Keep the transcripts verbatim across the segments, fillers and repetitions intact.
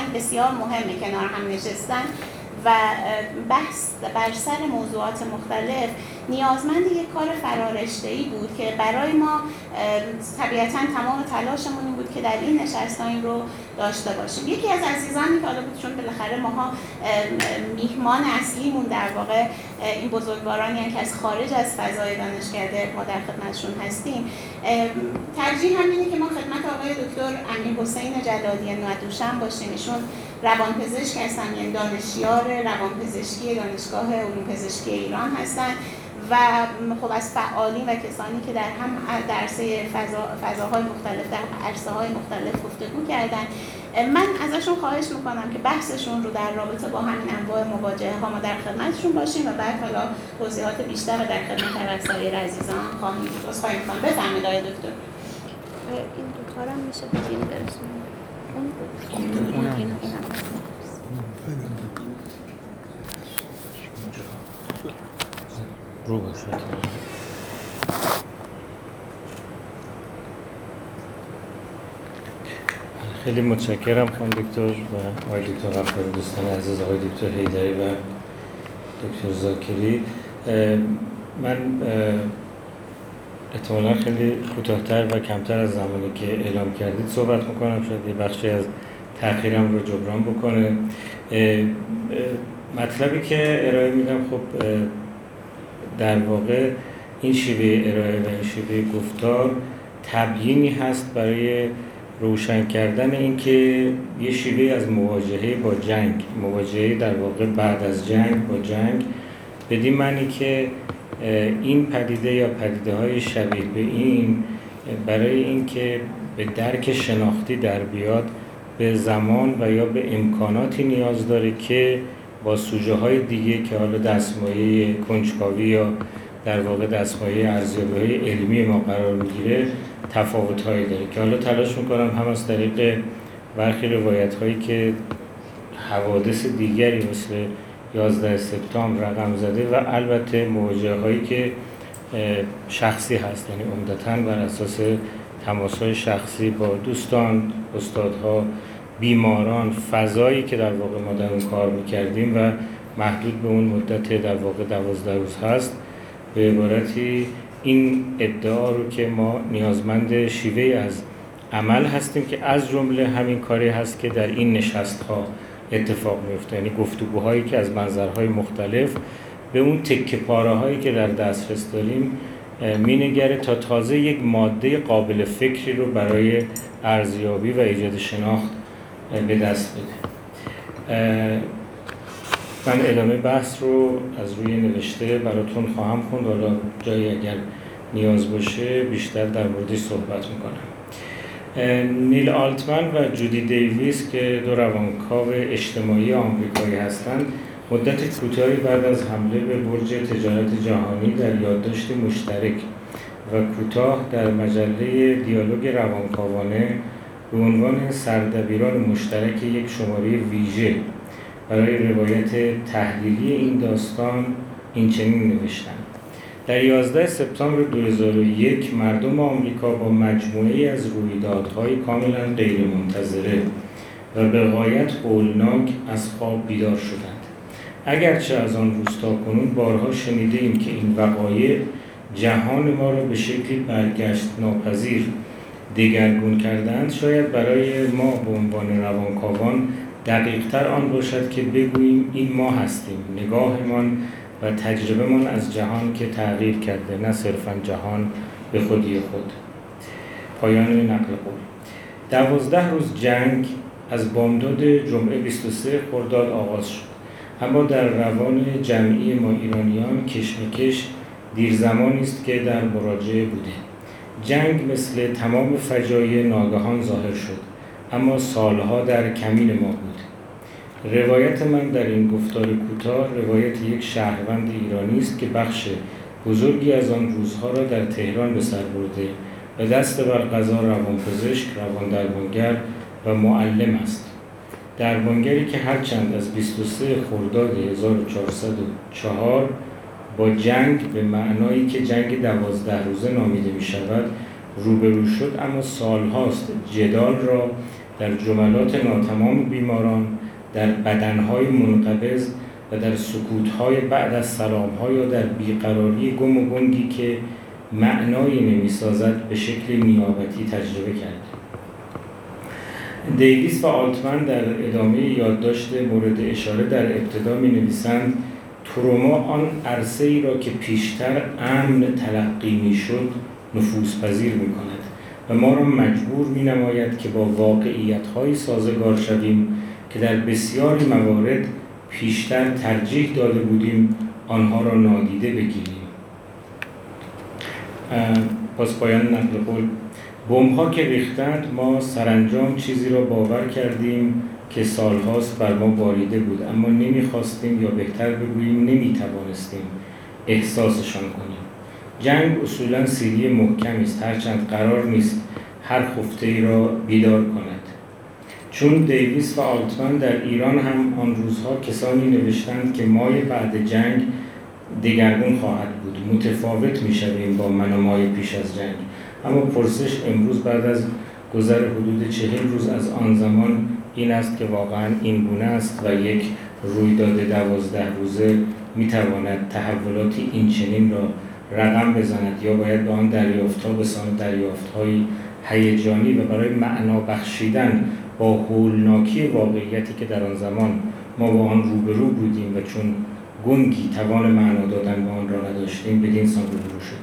بسیار مهمه کنار هم نشستن و بحث بر سر موضوعات مختلف نیازمند یک کار فرارشته‌ای بود که برای ما طبیعتاً تمام تلاشمون این بود که در این نشست این رو داشته باشیم. یکی از عزیزانی که حالا بود چون بالاخره ماها میهمان اصلیمون در واقع این بزرگوارانی که از خارج از فضای دانشکده ما در خدمتشون هستیم، ترجیح هم اینه که ما خدمت آقای دکتر امیرحسین جلادی نوادوشم باشیم. ایشون روانپزشک هستن، یعنی دانشیار روانپزشکی دانشگاه علوم پزشکی ایران هستن و خب از فعالین و کسانی که در هم درسه فضا، فضاهای مختلف در عرصه‌های مختلف گفتگو کردن. من ازشون خواهش میکنم که بحثشون رو در رابطه با همین انواع مواجهه ها ما در خدمتشون باشیم و بعد حالا توضیحات بیشتر رو در خدمت رسایر عزیزان خواهیم بود. از خواهی میکنم بفرمایید آقای دکتر. این دو کارم میشه بگیم برسونیم. اون اون این رو باشد. خیلی متشکرم خانم دکتر و آقای دکتر غفاری، دوستان عزیز، آقای دکتر حیدری و دکتر زاکری. من احتمالا خیلی کوتاه‌تر و کمتر از زمانی که اعلام کردید صحبت میکنم، شاید یه بخشی از تأخیرم رو جبران بکنه. مطلبی که ارائه میدم خب در واقع این شیوه ارائه و این شیوه گفتار تبیینی هست برای روشن کردن این که یه شیوه از مواجهه با جنگ، مواجهه در واقع بعد از جنگ با جنگ، بدین معنی که این پدیده یا پدیده های شبیه به این برای این که به درک شناختی در بیاد به زمان و یا به امکاناتی نیاز داره که با سوژه های دیگه که حالا دستمایه کنجکاوی یا در واقع دستمایه ارزیابی علمی ما قرار میگیره تفاوت هایی داره که حالا تلاش میکنم هم از طریق برخی روایت هایی که حوادث دیگری مثل یازده سپتامبر رقم زده و البته مواجهه هایی که شخصی هست، یعنی عمدتاً بر اساس تماس های شخصی با دوستان، استادها، بیماران، فضایی که در واقع ما در اون کار میکردیم و محدود به اون مدت در واقع دوازده روز هست، به عبارتی این ادعا رو که ما نیازمند شیوه از عمل هستیم که از جمله همین کاری هست که در این نشست ها اتفاق میفته، یعنی گفتگوهایی که از منظرهای مختلف به اون تکه پاره هایی که در دسترس داریم مینگره تا تازه یک ماده قابل فکری رو برای ارزیابی و ایجاد شناخت به دست بده. من ادامه بحث رو از روی نوشته براتون خواهم خوند، حالا جایی اگر نیاز باشه بیشتر در موردش صحبت میکنم. نیل آلتمن و جودی دیویس که دو روانکاو اجتماعی آمریکایی هستند، مدت کوتاهی بعد از حمله به برج تجارت جهانی در یادداشت مشترک و کوتاه در مجله دیالوگ روانکاوانه به عنوان سردبیران مشترک یک شماره ویژه برای روایت تحلیلی این داستان این چنین نوشتند: در یازده سپتامبر دو هزار و یک مردم آمریکا با مجموعه‌ای از رویدادهای کاملا غیرمنتظره و به غایت هولناک از خواب بیدار شدند. اگرچه از آن روز تاکنون بارها شنیده‌ایم که این وقایع جهان ما را به شکلی برگشت ناپذیر دگرگون کردند، شاید برای ما به عنوان روانکاوان دقیق‌تر آن باشد که بگوییم این ما هستیم، نگاهمان و تجربه‌مان از جهان که تغییر کرده، نه صرفاً جهان به خودی خود. پایان نقل قول. دوازده روز جنگ از بامداد جمعه بیست و سه خرداد آغاز شد، اما در روان جمعی ما ایرانیان کشمکش دیر زمانی است که در مراجعه بوده. جنگ مثل تمام فجایع ناگهان ظاهر شد، اما سالها در کمین ما بود. روایت من در این گفتار کوتاه روایت یک شهروند ایرانی است که بخش بزرگی از آن روزها را در تهران به سر برده و دست بر قضا روانپزشک، روان درمانگر و معلم است. درمانگری که هرچند از بیست و سه خرداد هزار و چهارصد و چهار با جنگ به معنایی که جنگ دوازده روزه نامیده می شود روبرو شد، اما سالهاست جدال را در جملات ناتمام بیماران، در بدنهای منقبض و در سکوتهای بعد از سلامها یا در بیقراری گم و گنگی که معنایی نمی‌سازد به شکل نیابتی تجربه کرد. دیویس و آلتمن در ادامه یادداشت مورد اشاره در ابتدا می‌نویسند تروما آن عرصه‌ای را که پیشتر امن تلقی می‌شد نفوذپذیر می‌کند و ما را مجبور می‌نماید که با واقعیت‌های سازگار شویم که در بسیاری موارد پیشتر ترجیح داده بودیم آنها را نادیده بگیریم. پس پایان نقل قول: بمب‌ها که ریختند ما سرانجام چیزی را باور کردیم که سالهاست بر ما باریده بود، اما نمی‌خواستیم یا بهتر بگوییم نمی‌توانستیم احساسشان کنیم. جنگ اصولاً سیلی محکمی است، هرچند قرار نیست هر خفته‌ای را بیدار کند. چون دیویس و آلتمن در ایران هم آن روزها کسانی نوشتند که مای بعد جنگ دگرگون خواهد بود، متفاوت می‌شویم با من و مای پیش از جنگ. اما پرسش امروز بعد از گذر حدود چهل روز از آن زمان این است که واقعاً این گونه است و یک رویداد دوازده روزه می‌تواند تحولاتی این چنین را رقم بزند یا باید به آن دریافت‌ها بساند دریافت‌های هیجانی و برای معنا بخشیدن با هولناکی واقعیتی که در آن زمان ما با آن روبرو بودیم و چون گنگی توان معنا دادن به آن را نداشتیم بدین سان روبرو شدیم.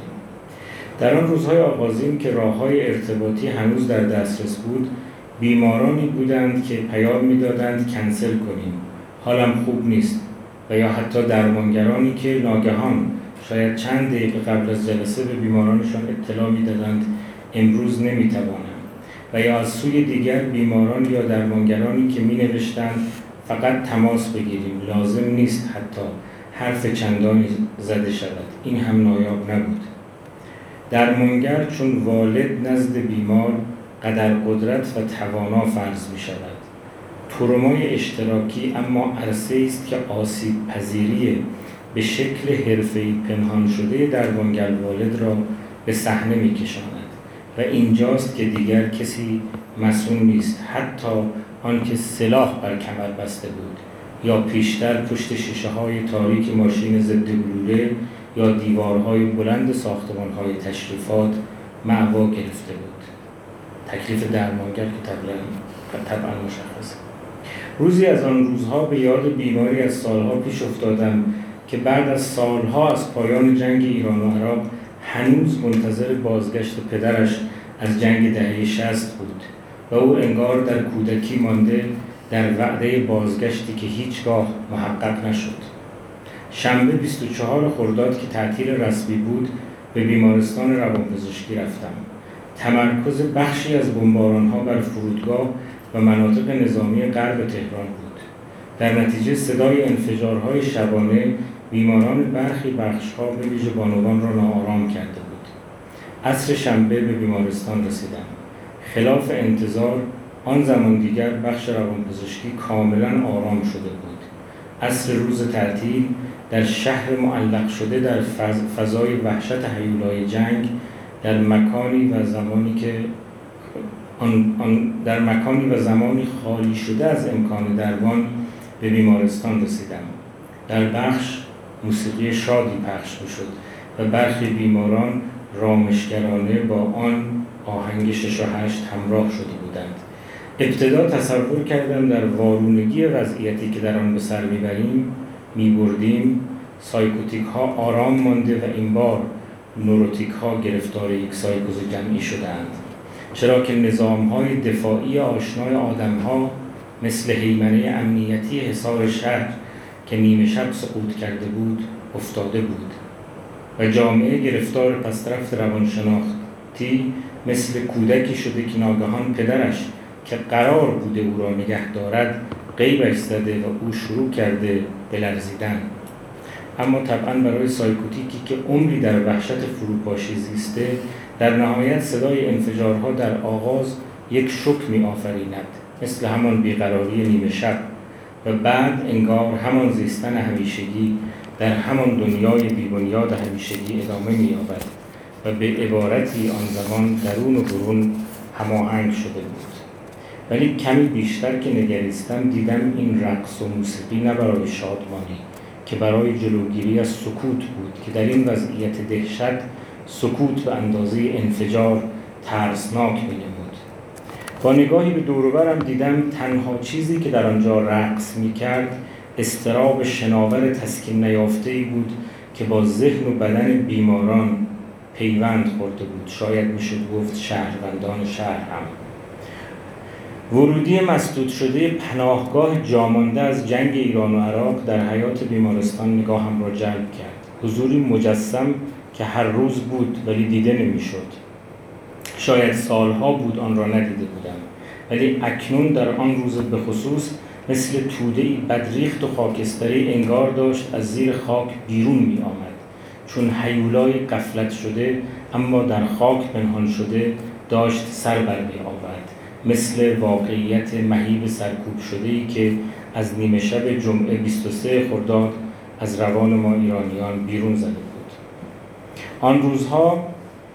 در آن روزهای آغازین که راه‌های ارتباطی هنوز در دسترس بود، بیمارانی بودند که پیام می‌دادند کنسل کنیم، حالم خوب نیست، و یا حتی درمانگرانی که ناگهان شاید چند دقیقه قبل از جلسه به بیمارانشان اطلاع می‌دادند امروز نمی‌توانم، و یا از سوی دیگر بیماران یا درمانگرانی که می‌نوشتند فقط تماس بگیریم، لازم نیست حتی حرف چندانی زده شود. این هم نایاب نبود. درمانگر چون والد نزد بیمار قدر قدرت و توانا فرض می شود. ترومای اشتراکی اما عرصه‌ای است که آسیب پذیری به شکل حرفه‌ای پنهان شده درمانگر والد را به صحنه می کشاند و اینجاست که دیگر کسی مسئول نیست، حتی آن که سلاح بر کمر بسته بود یا پیشتر پشت شیشه‌های تاریک ماشین ضد گلوله یا دیوارهای بلند ساختمان‌های تشریفات مأوا گرفته بود. تکلیف درمانگر که طبعاً مشخصه. روزی از آن روزها به یاد بیماری از سالها پیش افتادم که بعد از سالها از پایان جنگ ایران و عراق هنوز منتظر بازگشت پدرش از جنگ دهه شصت بود و او انگار در کودکی مانده در وعده بازگشتی که هیچگاه محقق نشد. شنبه بیست و چهارم خرداد که تعطیل رسمی بود به بیمارستان روانپزشکی رفتم. تمرکز بخشی از بمباران‌ها بر فرودگاه و مناطق نظامی غرب تهران بود. در نتیجه صدای انفجارهای شبانه بیماران برخی بخش‌ها به ویژه بانوان را ناآرام کرده بود. عصر شنبه به بیمارستان رسیدم. خلاف انتظار آن زمان دیگر بخش روانپزشکی کاملا آرام شده بود. عصر روز تعطیل در شهر معلق شده در فضای وحشت هیولای جنگ در مکانی و زمانی که آن, آن در مکانی و زمانی خالی شده از امکان درمان به بیمارستان رسیدم. در بخش موسیقی شادی پخش می‌شد و برخی بیماران رامشگرانه با آن آهنگ شش و هشت همراه شده بودند. ابتدا تصور کردم در وارونگی وضعیتی که در آن به سر میبریم میبردیم سایکوتیک ها آرام مانده و این بار نوروتیک ها گرفتار یک سایکوز جمعی شدند، چرا که نظام های دفاعی آشنای آدم ها مثل هیمنه امنیتی حصار شهر که نیمه شب سقوط کرده بود افتاده بود و جامعه گرفتار پسرفت روانشناختی مثل کودکی شده که ناگهان پدرش که قرار بوده او را نگه دارد غیبش زده و او شروع کرده به لرزیدن. اما طبعا برای سایکوتیکی که عمری در وحشت فروپاشی زیسته در نهایت صدای انفجارها در آغاز یک شوک می آفریند، مثل همان بیقراری نیمه شب و بعد انگار همان زیستن همیشگی در همان دنیای بی‌بنیاد همیشگی ادامه می یابد و به عبارتی آن زمان درون و برون هماهنگ شده بود. ولی کمی بیشتر که نگریستم دیدم این رقص و موسیقی نه برای شادمانی که برای جلوگیری از سکوت بود که در این وضعیت دهشت سکوت به اندازه انفجار ترسناک می‌نمود. با نگاهی به دور و برم دیدم تنها چیزی که در آنجا رقص می‌کرد اضطراب شناور تسکین نیافته‌ای بود که با ذهن و بدن بیماران پیوند خورده بود. شاید میشد گفت شهروندان شهر هم. ورودی مسدود شده پناهگاه جامانده از جنگ ایران و عراق در حیاط بیمارستان نگاهم را جلب کرد. حضوری مجسم که هر روز بود ولی دیده نمیشد. شاید سالها بود آن را ندیده بودم، ولی اکنون در آن روز به خصوص مثل توده‌ای بدریخت و خاکستری انگار داشت از زیر خاک بیرون می آمد، چون هیولای غفلت شده اما در خاک پنهان شده داشت سر بر می آورد، مثل واقعیت مهیب سرکوب شده‌ای که از نیمه شب جمعه بیست و سه خرداد از روان ما ایرانیان بیرون زده بود. آن روزها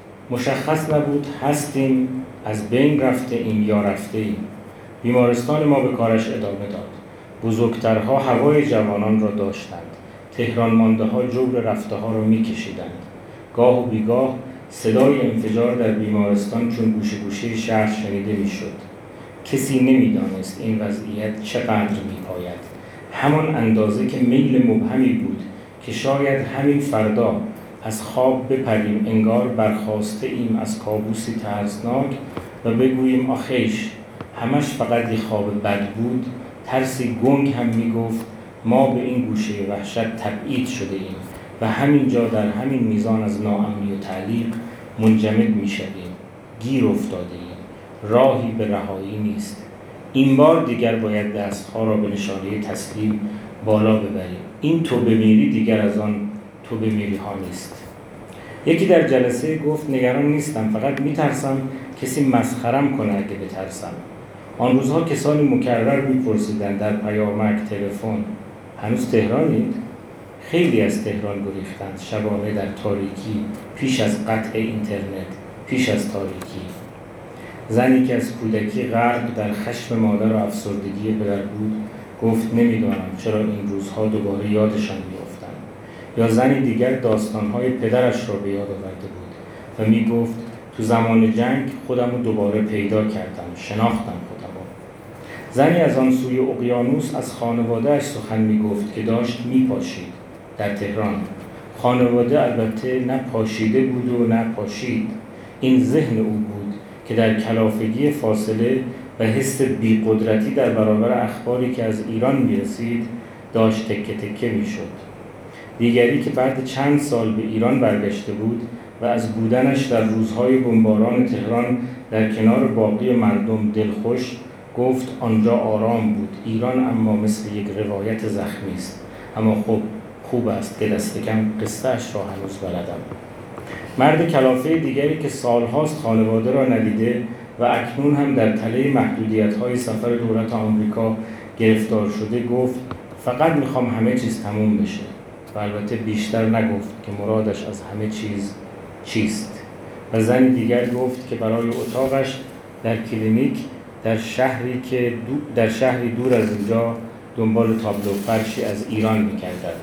مشخص نبود هستیم، از بین رفته ایم یا رفته ایم. بیمارستان ما به کارش ادامه داد. بزرگترها هوای جوانان را داشتند. تهران مانده ها جبر رفته ها را می کشیدند. گاه و بیگاه صدای انفجار در بیمارستان چون گوشه گوشه شهر شنیده می شد. کسی نمی دانست این وضعیت چقدر می پاید. همان اندازه که میل مبهمی بود که شاید همین فردا از خواب بپریم، انگار برخاسته ایم از کابوسی ترسناک و بگوییم آخیش همش فقط یک خواب بد بود. ترسی گنگ هم می گفت ما به این گوشه وحشت تبعید شده ایم و همینجا در همین میزان از ناامنی و تعلیق منجمد می شویم. گیر افتاده ایم. راهی به رهایی نیست. این بار دیگر باید دستها را به نشانه تسلیم بالا ببریم. این تو بمیری دیگر از آن تو بمیری ها نیست. یکی در جلسه گفت نگران نیستم، فقط میترسم کسی مسخرم کنه اگه بترسم. آن روزها کسانی مکرر میپرسیدند در پیامک، تلفن هنوز تهرانید؟ خیلی از تهران گریختند شبانه در تاریکی، پیش از قطع اینترنت، پیش از تاریکی. زنی که از کودکی غرق در خشم مادر و افسردگی پدر بود گفت نمیدانم چرا این روزها دوباره یادشان میافتند. یا زنی دیگر داستانهای پدرش را به یاد آورده بود و میگفت تو زمان جنگ خودم رو دوباره پیدا کردم، شناختم خودم. زنی از آن سوی اقیانوس از خانواده‌اش سخن میگفت که داشت میپاشید در تهران. خانواده البته نه پاشیده بود و نه پاشید. این ذهن او بود که در کلافگی فاصله و حس بی‌قدرتی در برابر اخباری که از ایران میرسید داشت تکه تکه میشد. دیگری که بعد چند سال به ایران برگشته بود و از بودنش در روزهای بمباران تهران در کنار باقی مردم دلخوش گفت آنجا آرام بود. ایران اما مثل یک روایت زخمی است. اما خب خوب است که دست کم قصه‌اش را هنوز بلدم. مرد کلافه دیگری که سالهاست خانواده را ندیده و اکنون هم در تله محدودیت‌های سفر دولت آمریکا گرفتار شده گفت فقط میخوام همه چیز تموم بشه. و البته بیشتر نگفت که مرادش از همه چیز چیست. و زن دیگر گفت که برای اتاقش در کلینیک در شهری که در شهری دور از اینجا دنبال تابلو فرشی از ایران می‌کردند.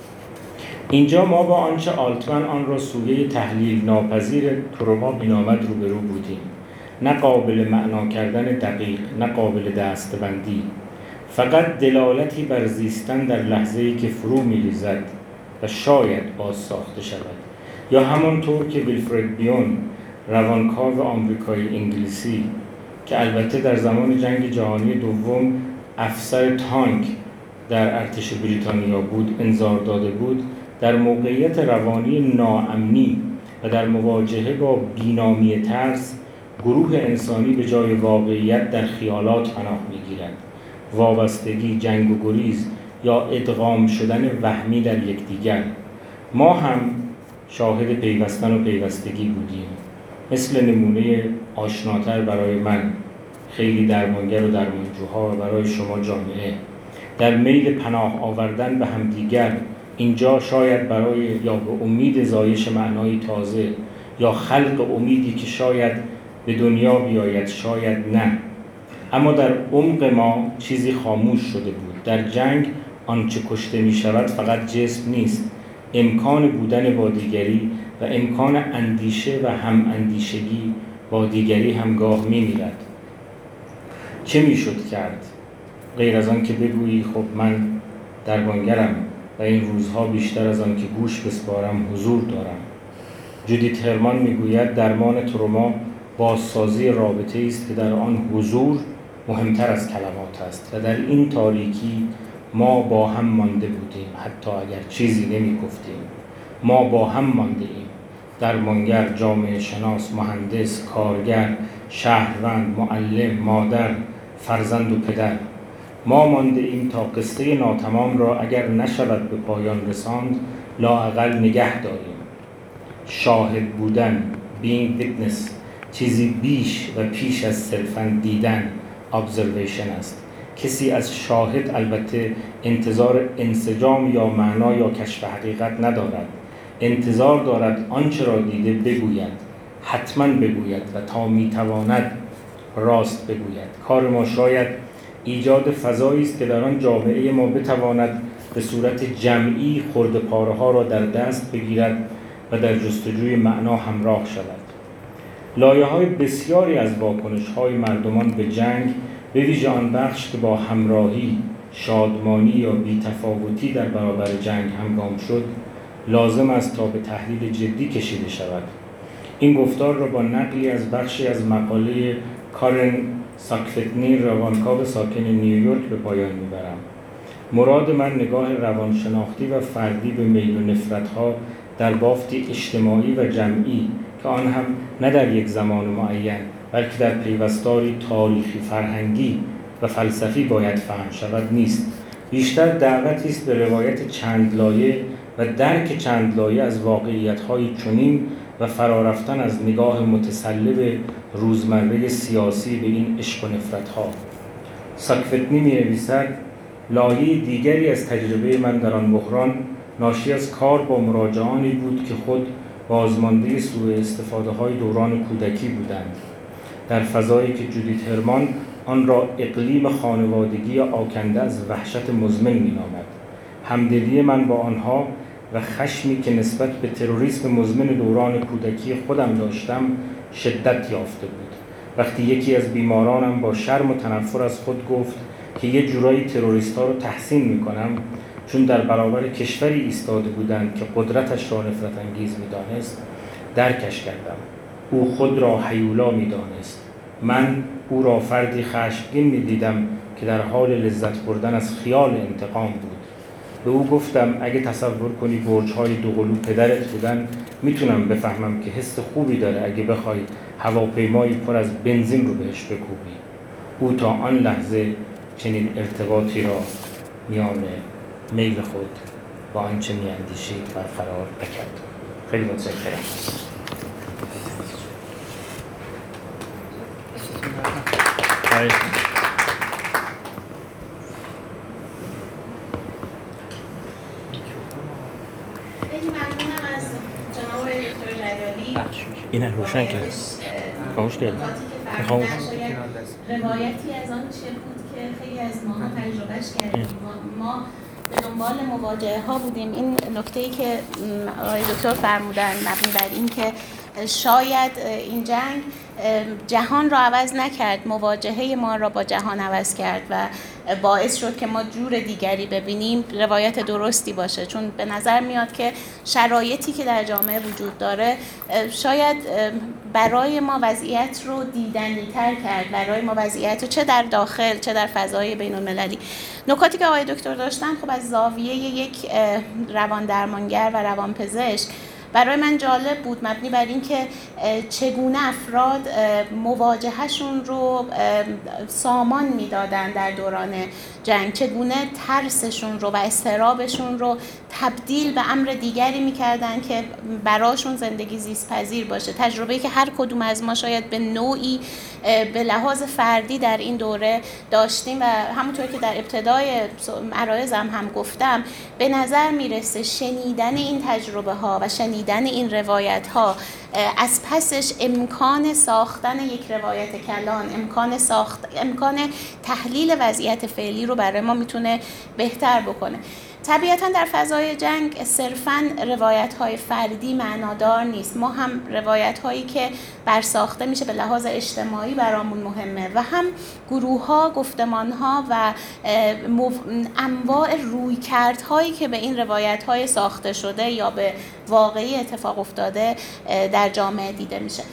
اینجا ما با آنچه آلتمن آن را سویه تحلیل ناپذیر تروما بینامد روبرو بودیم. نه قابل معنا کردن دقیق، نه قابل دستبندی. فقط دلالتی بر زیستن در لحظه‌ای که فرو می‌ریزد و شاید باز ساخته شود. یا همانطور که ویلفرد بیون، روانکاو آمریکایی انگلیسی که البته در زمان جنگ جهانی دوم افسر تانک در ارتش بریتانیا بود انذار داده بود، در موقعیت روانی ناامنی و در مواجهه با بینامی ترس گروه انسانی به جای واقعیت در خیالات پناه می‌گیرد. وابستگی، جنگ و گریز یا ادغام شدن وهمی در یکدیگر. ما هم شاهد پیوستن و پیوستگی بودیم. مثل نمونه آشناتر برای من، خیلی درمانگر و درمانجوها و برای شما جامعه، در میل پناه آوردن به همدیگر. اینجا شاید برای یا به امید زایش معنای تازه یا خلق امیدی که شاید به دنیا بیاید، شاید نه. اما در عمق ما چیزی خاموش شده بود. در جنگ آنچه کشته می شود فقط جسم نیست، امکان بودن با دیگری و امکان اندیشه و هم اندیشگی با دیگری همگاه می میرد. چه می شد کرد؟ غیر از آن که بگویی خب من درمانگرم و این روزها بیشتر از آن که گوش بسپارم حضور دارم. جودیت هرمان میگوید درمان تروما بازسازی رابطه است که در آن حضور مهمتر از کلمات است و در این تاریکی ما با هم مانده بودیم، حتی اگر چیزی نمی گفتیم. ما با هم مانده ایم، درمانگر، جامعه شناس، مهندس، کارگر، شهروند، معلم، مادر، فرزند و پدر. ما مانده ایم تا قصه ناتمام را اگر نشود به پایان رساند لااقل نگه داریم. شاهد بودن، being witness، چیزی بیش و پیش از صرفاً دیدن، observation است. کسی از شاهد البته انتظار انسجام یا معنا یا کشف حقیقت ندارد. انتظار دارد آنچه را دیده بگوید، حتماً بگوید و تا میتواند راست بگوید. کار ما شاید ایجاد فضایی است که در آن جامعه ما بتواند به صورت جمعی خرده پاره ها را در دست بگیرد و در جستجوی معنا همراه شود. لایه های بسیاری از واکنش های مردمان به جنگ، به ویژه آن بخش که با همراهی، شادمانی یا بی‌تفاوتی در برابر جنگ همگام شد، لازم است تا به تحلیل جدی کشیده شود. این گفتار را با نقلی از بخشی از مقاله کارن ساکفتنی، روانکاو ساکن نیویورک، به پایان میبرم. مراد من نگاه روانشناختی و فردی به میل و نفرت‌ها در بافتی اجتماعی و جمعی که آن هم نه در یک زمان معین بلکه در پیوستاری تاریخی، فرهنگی و فلسفی باید فهم شود نیست. بیشتر دعوتی است به روایت چند لایه و درک چند لایه از واقعیت‌های چنین و فرارفتن از نگاه متسلب روزمره سیاسی به این عشق و نفرت‌ها. ساکفتنی می‌نویسد لایه دیگری از تجربه من در آن بحران ناشی از کار با مراجعانی بود که خود بازمانده سوء استفاده های دوران کودکی بودند، در فضایی که جودیت هرمان آن را اقلیم خانوادگی آکنده از وحشت مزمن می‌نامد. همدلی من با آنها و خشمی که نسبت به تروریسم مزمن دوران کودکی خودم داشتم شدت یافته بود. وقتی یکی از بیمارانم با شرم و تنفر از خود گفت که یه جورایی تروریست‌ها رو تحسین می‌کنم چون در برابر کشوری ایستاده بودند که قدرتش را نفرت انگیز می‌دانست، درکش کردم. او خود را هیولا می‌دانست. من او را فردی خشمگین می‌دیدم که در حال لذت بردن از خیال انتقام بود. به او گفتم اگه تصور کنی برج‌های دوقلو پدرت بودن میتونم بفهمم که حس خوبی داره اگه بخوای هواپیمایی پر از بنزین رو بهش بکوبی. او تا آن لحظه چنین ارتباطی را میان میل خود با آنچه میاندیشید برقرار نکرد. خیلی متشکرم. این روشن کرد. خاموش کرد. خاموش. روایتی از آن چه بود که خیلی از ما تجربهش کردیم. ما به دنبال مواجهه ها بودیم. این نکته‌ای که آقای دکتر فرمودن مبنی بر این که شاید این جنگ جهان را عوض نکرد، مواجهه ما را با جهان عوض کرد و باعث شد که ما جور دیگری ببینیم، روایت درستی باشه. چون به نظر میاد که شرایطی که در جامعه وجود داره شاید برای ما وضعیت رو دیدنی تر کرد، برای ما وضعیت رو چه در داخل چه در فضای بین المللی. نکاتی که آقای دکتر داشتن خب از زاویه یک روان درمانگر و روانپزشک برای من جالب بود، مبنی بر این که چگونه افراد مواجههشون رو سامان میدادن در دوران جنگ، چگونه ترسشون رو و اضطرابشون رو تبدیل به امر دیگری میکردن که براشون زندگی زیست پذیر باشه. تجربه‌ای که هر کدوم از ما شاید به نوعی به لحاظ فردی در این دوره داشتیم و همونطور که در ابتدای عرایضم هم گفتم به نظر میرسه شنیدن این تجربه ها و شنیدن این روایت ها از پسش امکان ساختن یک روایت کلان، امکان ساخت امکان تحلیل وضعیت فعلی رو برای ما میتونه بهتر بکنه. طبیعتاً در فضای جنگ صرفاً روایت‌های فردی معنادار نیست. ما هم روایت‌هایی که برساخته میشه به لحاظ اجتماعی برامون مهمه و هم گروه‌ها، گفتمان‌ها و انواع رویکردهایی که به این روایت‌های ساخته شده یا به واقعی اتفاق افتاده در جامعه دیده میشه.